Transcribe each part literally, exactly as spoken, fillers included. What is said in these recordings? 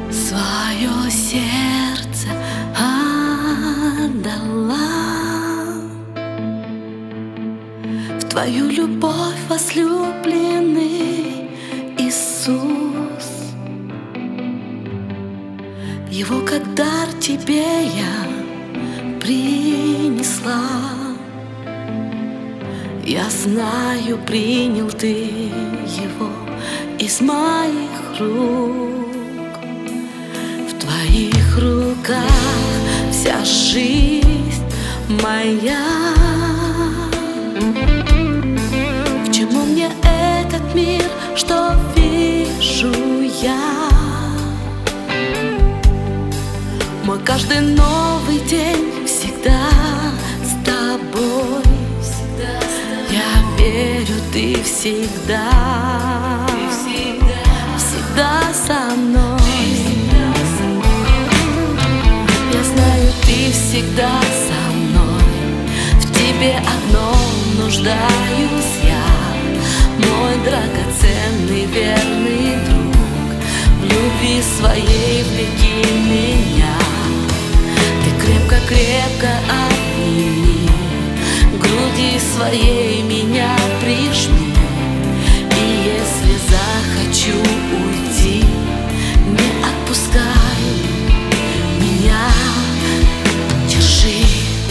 Свое сердце отдала, в Твою любовь возлюбленный Иисус. Его как дар Тебе я принесла. Я знаю, принял Ты его из моих рук. В Твоих руках вся жизнь моя. К чему мне этот мир, что вижу я? Мой каждый новый день всегда с Тобой. Я верю, Ты всегда, всегда со мной. Я знаю, Ты всегда со мной. В Тебе одном нуждаюсь я, мой драгоценный верный друг. В любви своей влеки меня. Ты крепко-крепко обними, груди своей меня прижми. И если захочу уйти, не отпускай меня, держи.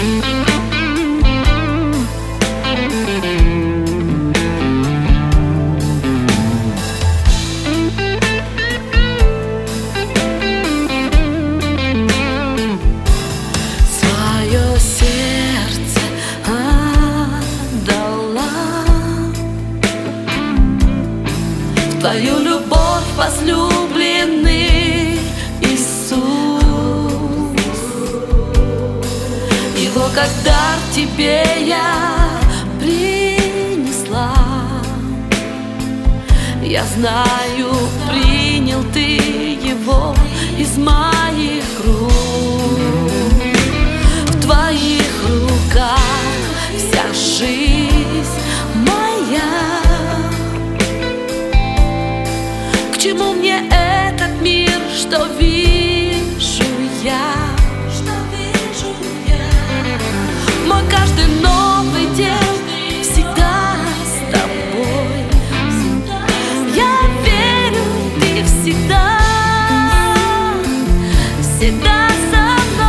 Свое сердце Твою любовь, возлюбленный Иисус. Его как дар Тебе я принесла. Я знаю, принял Ты его из моих рук. В Твоих руках вся жизнь моя. К чему мне этот мир, что вижу я? Что вижу я? Мой каждый новый день всегда с Тобой. Я верю, Ты всегда, всегда со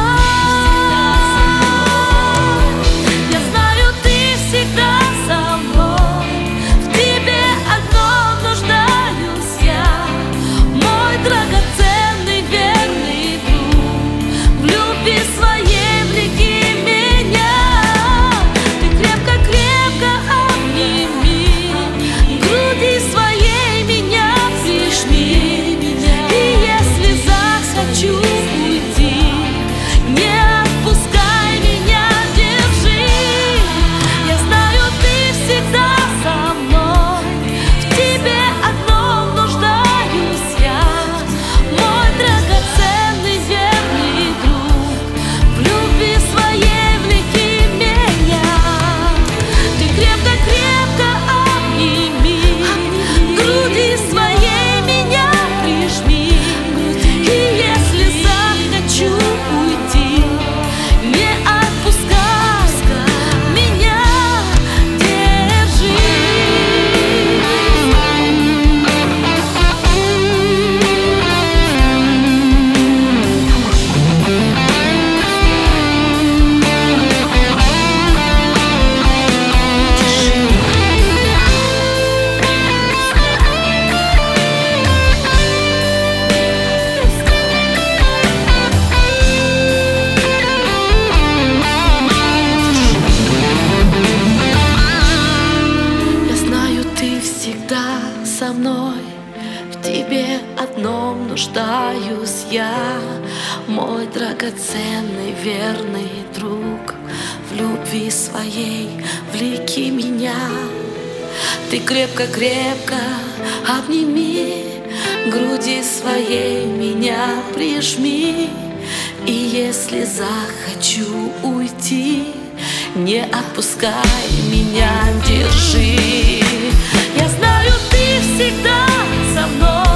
мной. Я знаю, Ты всегда со мной. В Тебе одном нуждаюсь я, драгоценный верный друг. В любви своей влеки меня. Ты крепко-крепко обними, груди своей меня прижми. И если захочу уйти, не отпускай меня, держи. Я знаю, Ты всегда со мной. В Тебе одном нуждаюсь я, мой драгоценный верный друг. В любви своей влеки меня. Ты крепко-крепко обними, груди своей меня прижми. И если захочу уйти, не отпускай меня, держи. Я знаю, Ты всегда со мной. В Тебе одном нуждаюсь я, мой драгоценный верный друг. В любви своей влеки меня. Ты крепко-крепко обними, груди своей меня прижми. И если захочу уйти, не отпускай меня, держи. Я знаю, Ты всегда со мной.